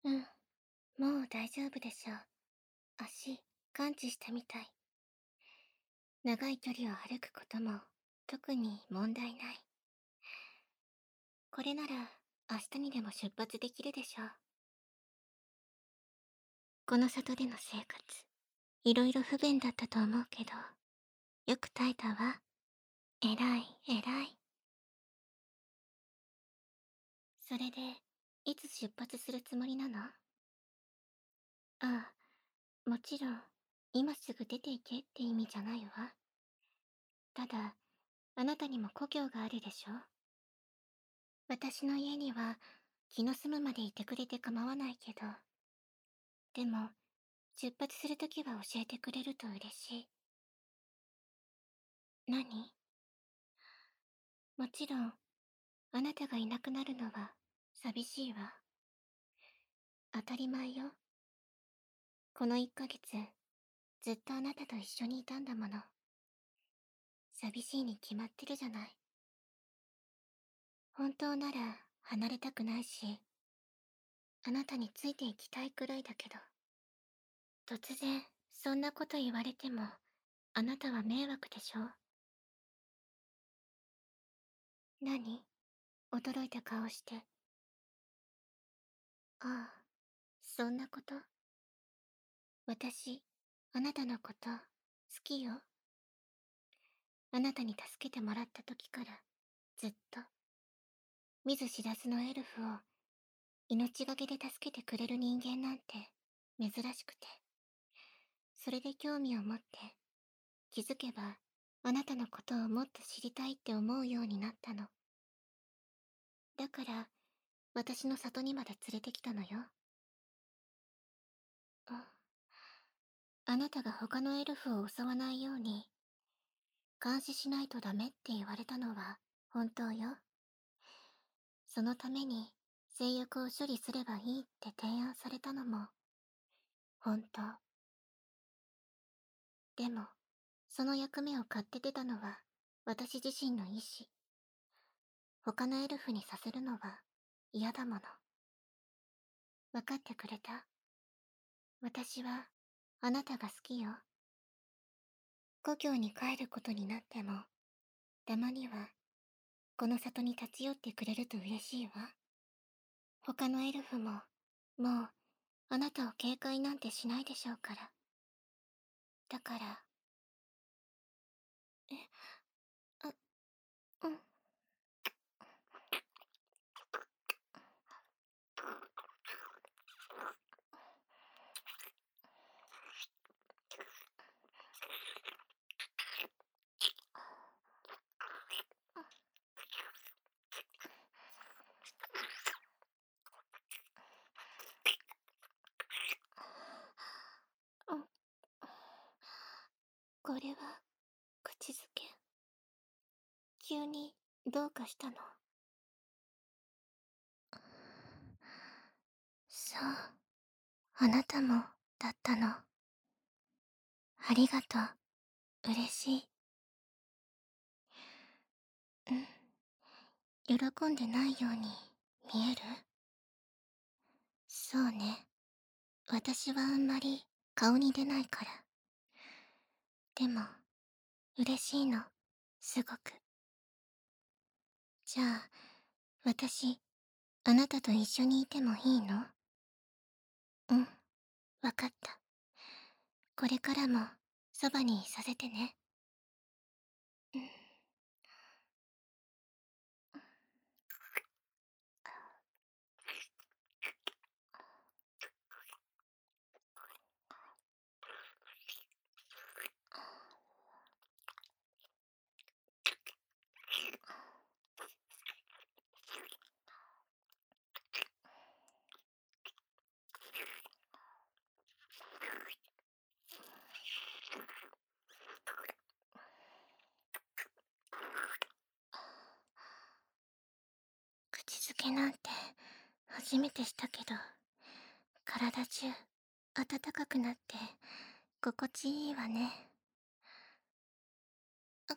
うん、もう大丈夫でしょう。足、完治したみたい。長い距離を歩くことも特に問題ない。これなら明日にでも出発できるでしょう。この里での生活、いろいろ不便だったと思うけど、よく耐えたわ。えらい、えらい。それで、いつ出発するつもりなの？ああ、もちろん、今すぐ出て行けって意味じゃないわ。ただ、あなたにも故郷があるでしょ？私の家には気の済むまでいてくれて構わないけど、でも出発するときは教えてくれると嬉しい。何？もちろん、あなたがいなくなるのは寂しいわ。当たり前よ。この1ヶ月、ずっとあなたと一緒にいたんだもの。寂しいに決まってるじゃない。本当なら離れたくないし、あなたについていきたいくらいだけど、突然そんなこと言われても、あなたは迷惑でしょ？何？驚いた顔して。ああ、そんなこと。私、あなたのこと好きよ。あなたに助けてもらった時から、ずっと。見ず知らずのエルフを命がけで助けてくれる人間なんて珍しくて。それで興味を持って、気づけばあなたのことをもっと知りたいって思うようになったの。だから、私の里にまで連れてきたのよ。あ、あなたが他のエルフを襲わないように、監視しないとダメって言われたのは本当よ。そのために制約を処理すればいいって提案されたのも本当。でも、その役目を買って出たのは私自身の意志。他のエルフにさせるのは嫌だもの。わかってくれた？私はあなたが好きよ。故郷に帰ることになっても、たまにはこの里に立ち寄ってくれると嬉しいわ。他のエルフも、もう、あなたを警戒なんてしないでしょうから。だから、え、あ、うん、うん。これは、口づけ。急に、どうかしたの？そう、あなたも、だったの。ありがとう。嬉しい。うん。喜んでないように、見える？そうね。私はあんまり、顔に出ないから。でも、嬉しいの。すごく。じゃあ、私、あなたと一緒にいてもいいの？うん、わかった。これからも、そばにいさせてね。うん。口づけなんて、初めてしたけど、体中、暖かくなって、心地いいわね。あ、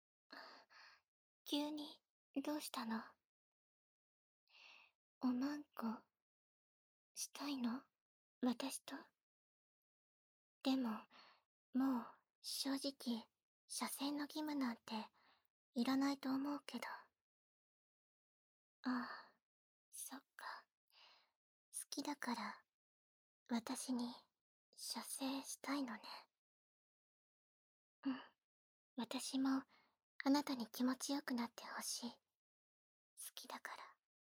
急に、どうしたの？おまんこ、 したいの？私と。でも、もう、正直、射精の義務なんて、いらないと思うけど。ああ、そっか。好きだから、私に、射精したいのね。うん。私も、あなたに気持ちよくなってほしい。好きだから。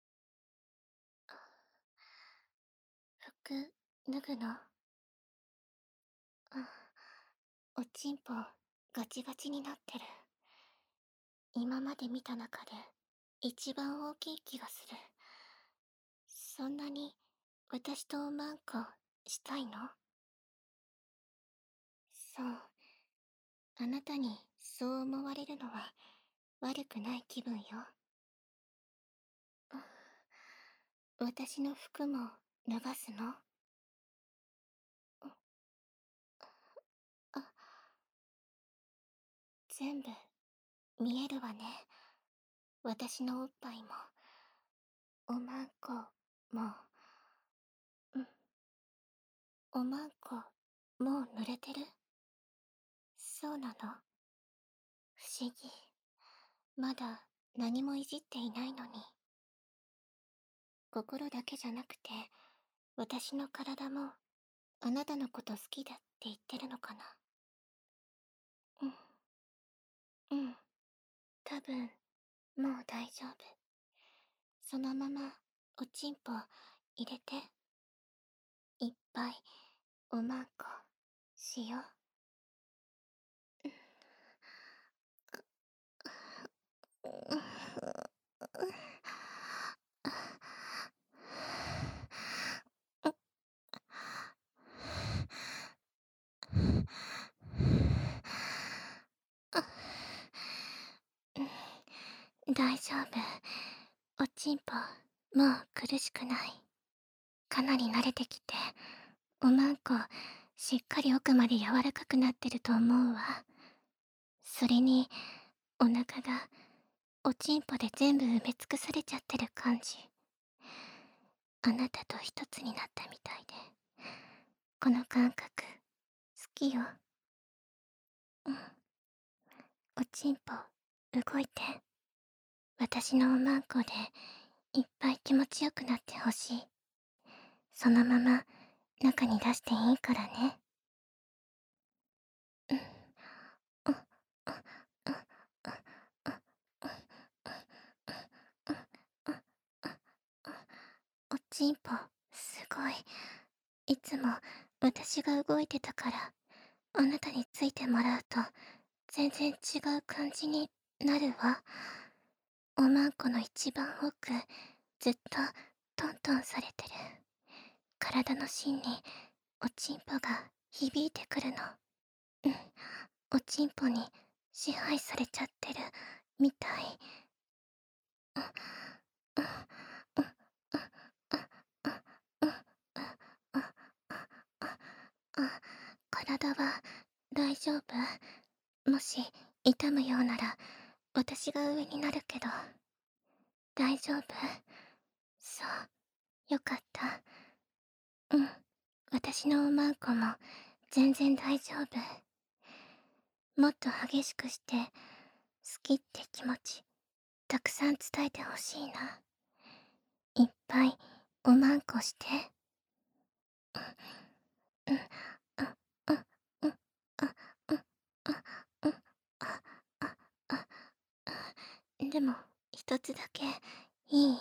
服、脱ぐの？おちんぽ、ガチガチになってる。今まで見た中で、一番大きい気がする。そんなに、私とおまんこ、したいの？そう。あなたに、そう思われるのは、悪くない気分よ。私の服も、脱がすの？あ、全部、見えるわね。私のおっぱいも、おまんこ、も、うん、おまんこ、もう濡れてる？そうなの？不思議。まだ何もいじっていないのに。心だけじゃなくて、私の体もあなたのこと好きだって言ってるのかな。うん、うん。多分、もう大丈夫。そのまま、おちんぽ入れて。いっぱい、おまんこ、しよう。大丈夫。おちんぽ、もう苦しくない。かなり慣れてきて、おまんこ、しっかり奥まで柔らかくなってると思うわ。それに、お腹が、おちんぽで全部埋め尽くされちゃってる感じ。あなたと一つになったみたいで。この感覚、好きよ。うん。おちんぽ、動いて。私のおまんこで、いっぱい気持ちよくなってほしい。そのまま、中に出していいからね。うん。うん。うん。おちんぽ、すごい。いつも私が動いてたから、あなたについてもらうと、全然違う感じになるわ。おまんこの一番奥、ずっとトントンされてる。体の芯におちんぽが響いてくるの。うん。おちんぽに支配されちゃってるみたい。体は大丈夫？もし痛むようなら私が上になるけど。大丈夫？そう、よかった。うん、私のおまんこも全然大丈夫。もっと激しくして好きって気持ちたくさん伝えてほしいな。いっぱいおまんこして。うん、うん、うん、うん、あ、うん、あ、うん、あ、あ、あ、でも一つだけいい？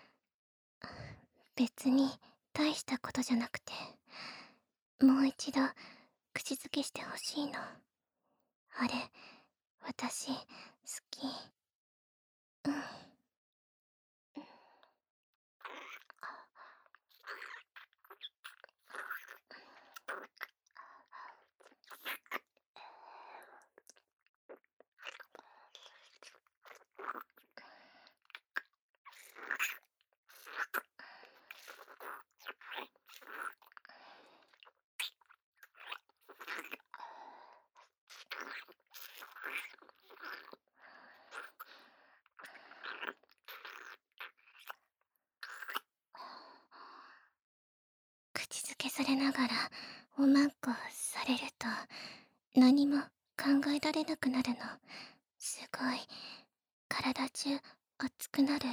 別に大したことじゃなくて、もう一度口づけしてほしいの。あれ、私好き。うん。 されながらおまんこされると何も考えられなくなるの。すごい体中熱くなる。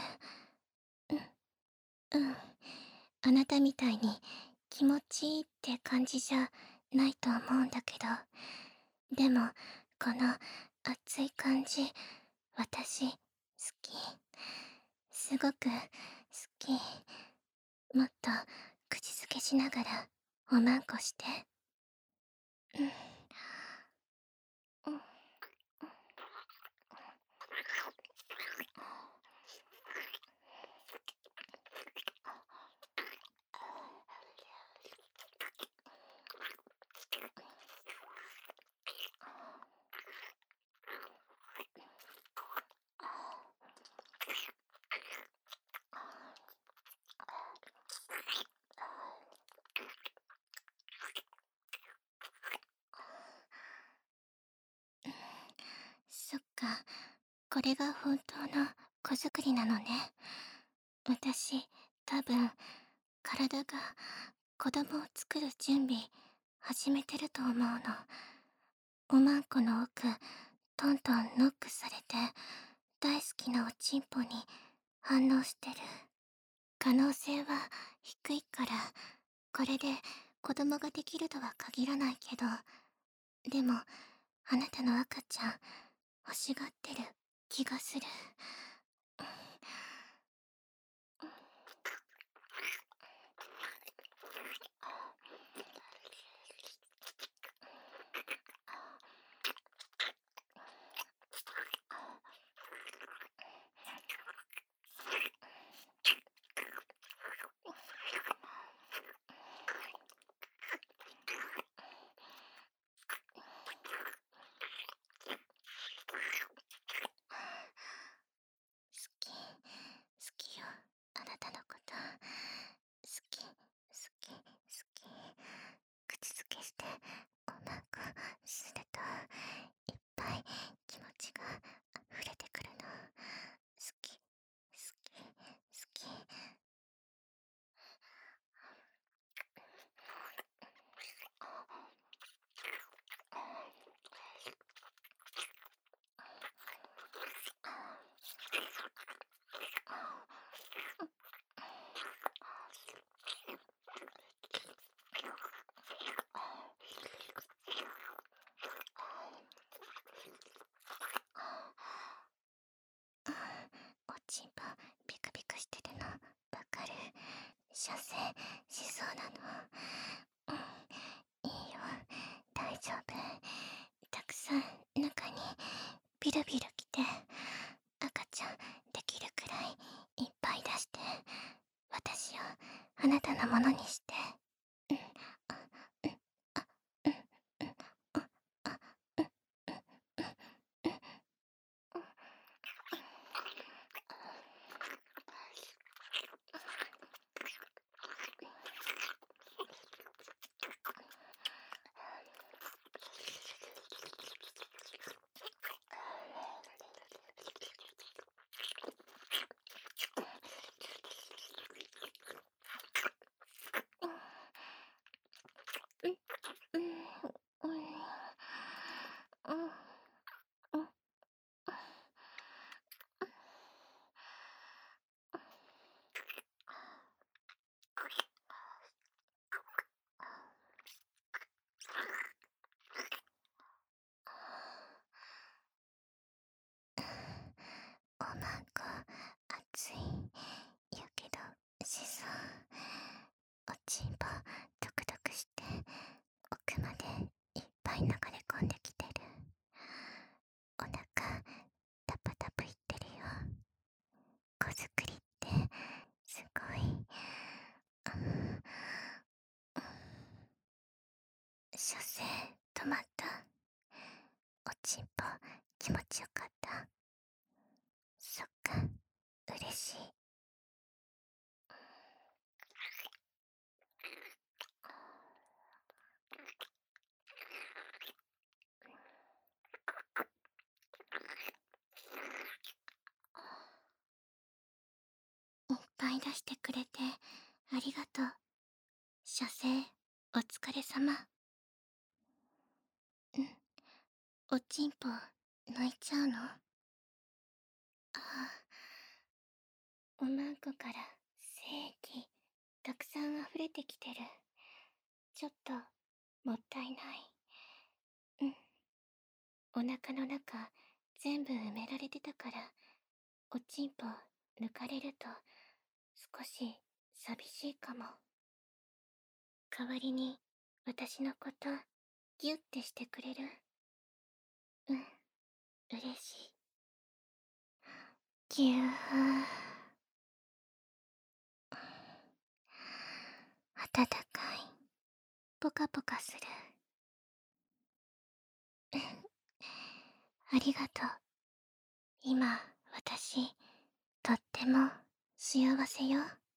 うん。あなたみたいに気持ちいいって感じじゃないと思うんだけど、でもこの熱い感じ、私好き。すごく好き。もっと口づけしながらおまんこして。うん。うん。そっか、これが本当の子作りなのね。私、多分、体が子供を作る準備始めてると思うの。おまんこの奥、トントンノックされて、大好きなおちんぽに反応してる。可能性は低いから、これで子供ができるとは限らないけど、でも、あなたの赤ちゃん、欲しがってる気がする。好き、好きよ、あなたのこと。好き、好き、好き。口づけして、おまんこすると、いっぱい気持ちが溢れてくるの。好き、好き、好き。おちんぽピクピクしてるのわかる。射精しそうなの。いいよ、大丈夫。たくさん中にビルビル来て、赤ちゃんできるくらいいっぱい出して、私をあなたのものにして。うん、あ、うん、あ、うん、うん、あ、あ、うん、うん、うん、うん、うん、うん、うん、うん。おまんこ熱い。やけどしそう。おちんぽドクドクして奥までいっぱい流れ込んできてる。お腹タプタプいってるよ。子作りってすごい。射精止まった。おちんぽ気持ちよかった。そっか、嬉しい。いっぱい出してくれてありがとう。射精お疲れ様。うん、おちんぽ、泣いちゃうの？ああ、おまんこから精液、たくさん溢れてきてる。ちょっと、もったいない。うん、お腹の中、全部埋められてたから、おちんぽ、抜かれると、少し、寂しいかも。代わりに、私のこと、ギュッてしてくれる？うん、嬉しい。ぎゅー。暖かい。ポカポカする。ありがとう。今、私、とっても幸せよ。